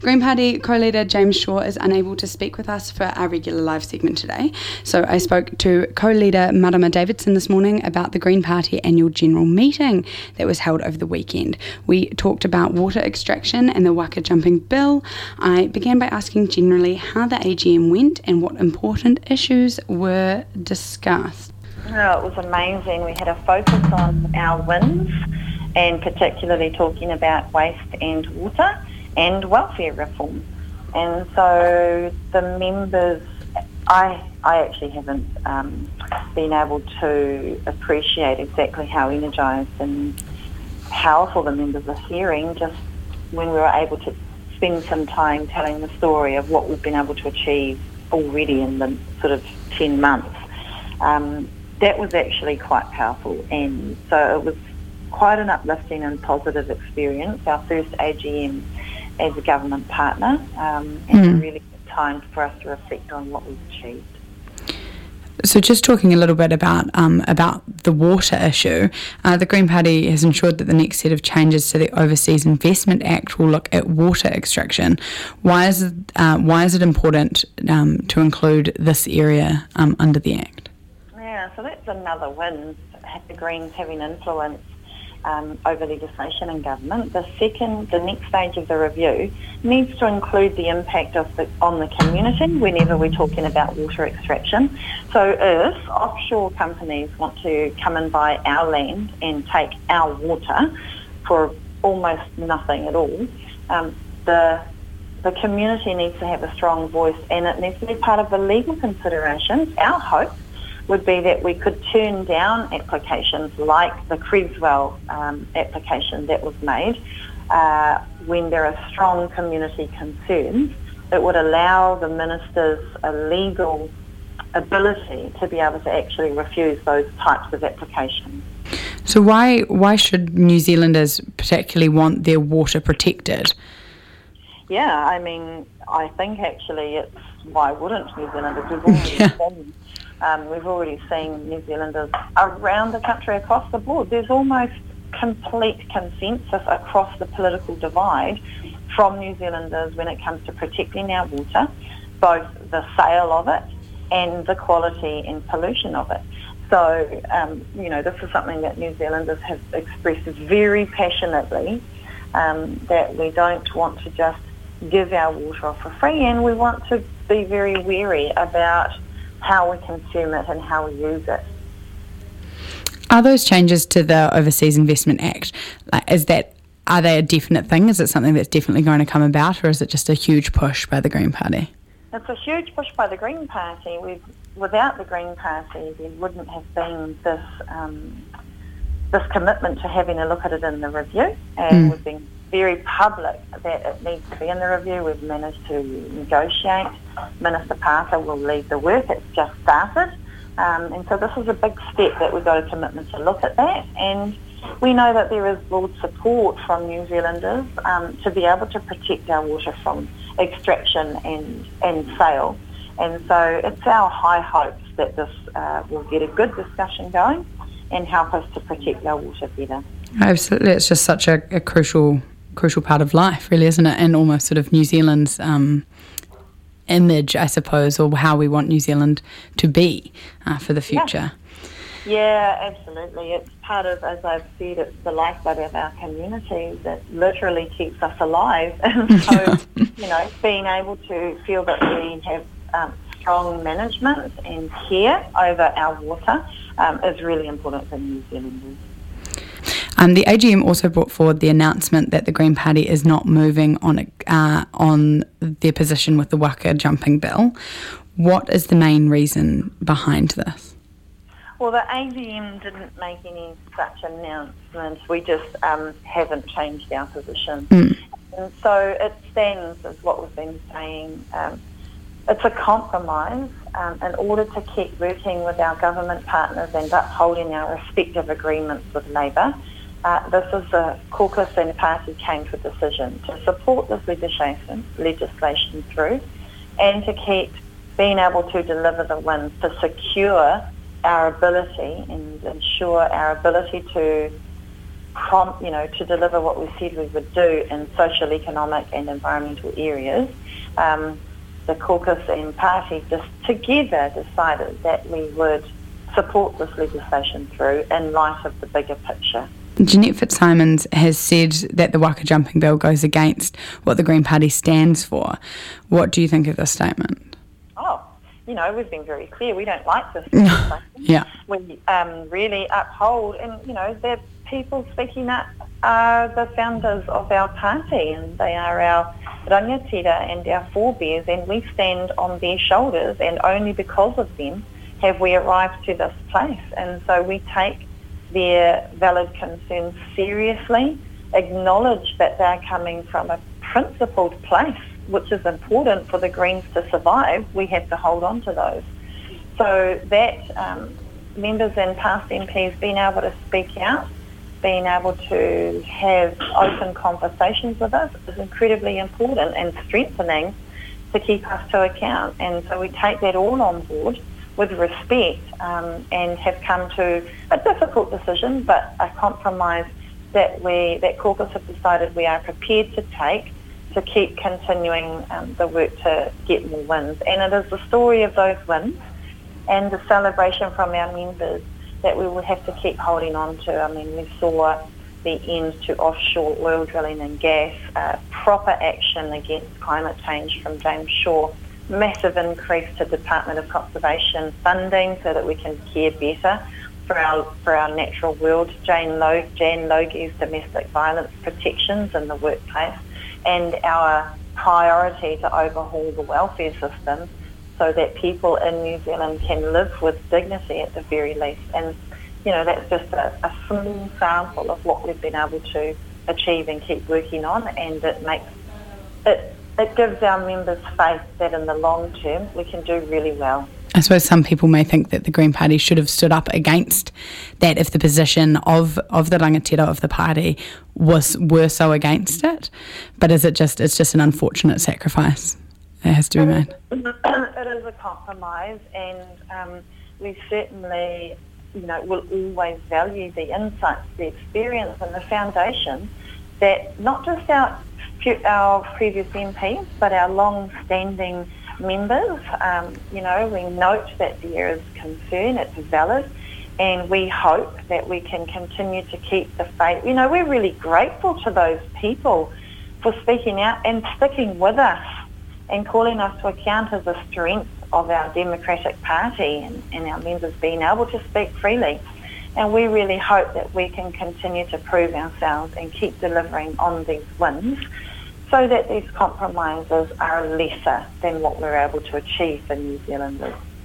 Green Party co-leader James Shaw is unable to speak with us for our regular live segment today, so I spoke to co-leader Marama Davidson this morning about the Green Party annual general meeting that was held over the weekend. We talked about water extraction and the waka jumping bill. I began by asking generally how the AGM went and what important issues were discussed. Oh, it was amazing. We had a focus on our wins and particularly talking about waste and water and welfare reform. And so the members, I actually haven't been able to appreciate exactly how energised and powerful the members are hearing just when we were able to spend some time telling the story of what we've been able to achieve already in the sort of 10 months. That was actually quite powerful, and so it was quite an uplifting and positive experience, our first AGM as a government partner, and a really good time for us to reflect on what we've achieved. So just talking a little bit about the water issue, the Green Party has ensured that the next set of changes to the Overseas Investment Act will look at water extraction. Why is it important to include this area under the Act? Yeah, so that's another win, the Greens having influence over legislation and government. The next stage of the review needs to include the impact on the community whenever we're talking about water extraction. So if offshore companies want to come and buy our land and take our water for almost nothing at all, the community needs to have a strong voice, and it needs to be part of the legal considerations. Our hope would be that we could turn down applications like the Creswell application that was made when there are strong community concerns. It would allow the ministers a legal ability to be able to actually refuse those types of applications. So why should New Zealanders particularly want their water protected? Yeah, I mean, I think actually it's why wouldn't New Zealanders? We've already seen New Zealanders around the country, across the board. There's almost complete consensus across the political divide from New Zealanders when it comes to protecting our water, both the sale of it and the quality and pollution of it. So, this is something that New Zealanders have expressed very passionately, that we don't want to just give our water off for free, and we want to be very wary about how we consume it and how we use it. Are those changes to the Overseas Investment Act, are they a definite thing? Is it something that's definitely going to come about, or is it just a huge push by the Green Party? It's a huge push by the Green Party. Without the Green Party, there wouldn't have been this commitment to having a look at it in the review, and we've been very public that it needs to be in the review. We've managed to negotiate. Minister Parker will lead the work. It's just started. And so this is a big step that we've got a commitment to look at that. And we know that there is broad support from New Zealanders to be able to protect our water from extraction and sale. And so it's our high hopes that this will get a good discussion going and help us to protect our water better. Absolutely. It's just such a crucial part of life, really, isn't it? And almost sort of New Zealand's image, I suppose, or how we want New Zealand to be for the future. Yeah, absolutely. It's part of, as I've said, it's the lifeblood of our community that literally keeps us alive. And so, being able to feel that we have strong management and care over our water is really important for New Zealanders. The AGM also brought forward the announcement that the Green Party is not moving on their position with the waka jumping bill. What is the main reason behind this? Well, the AGM didn't make any such announcements. We just haven't changed our position. And so it stands as what we've been saying. It's a compromise in order to keep working with our government partners and upholding our respective agreements with Labour. This is the caucus and the party came to a decision to support this legislation through and to keep being able to deliver the wins, to secure our ability and ensure our ability to to deliver what we said we would do in social, economic and environmental areas, the caucus and party just together decided that we would support this legislation through in light of the bigger picture. Jeanette Fitzsimons has said that the Waka Jumping Bill goes against what the Green Party stands for. What do you think of this statement? We've been very clear. We don't like this legislation. Yeah. We really uphold, and, the people speaking up are the founders of our party, and they are our rangatira and our forebears, and we stand on their shoulders, and only because of them have we arrived to this place. And so we take their valid concerns seriously, acknowledge that they're coming from a principled place, which is important for the Greens to survive. We have to hold on to those. So that members and past MPs being able to speak out, being able to have open conversations with us is incredibly important and strengthening to keep us to account. And so we take that all on board with respect and have come to a difficult decision, but a compromise that caucus have decided we are prepared to take to keep continuing the work to get more wins. And it is the story of those wins and the celebration from our members that we will have to keep holding on to. I mean, we saw the end to offshore oil drilling and gas, proper action against climate change from James Shaw, massive increase to Department of Conservation funding so that we can care better for our natural world, Jan Logie's domestic violence protections in the workplace, and our priority to overhaul the welfare system so that people in New Zealand can live with dignity at the very least. And, that's just a small sample of what we've been able to achieve and keep working on, and it gives our members faith that in the long term we can do really well. I suppose some people may think that the Green Party should have stood up against that if the position of the rangatira of the party were so against it. But it's just an unfortunate sacrifice that has to be made. It is a compromise, and we certainly will always value the insights, the experience and the foundation that not just our previous MPs but our long-standing members, we note that there is concern, it's valid, and we hope that we can continue to keep the faith. We're really grateful to those people for speaking out and sticking with us and calling us to account as a strength of our Democratic Party and our members being able to speak freely. And we really hope that we can continue to prove ourselves and keep delivering on these wins so that these compromises are lesser than what we're able to achieve for New Zealanders.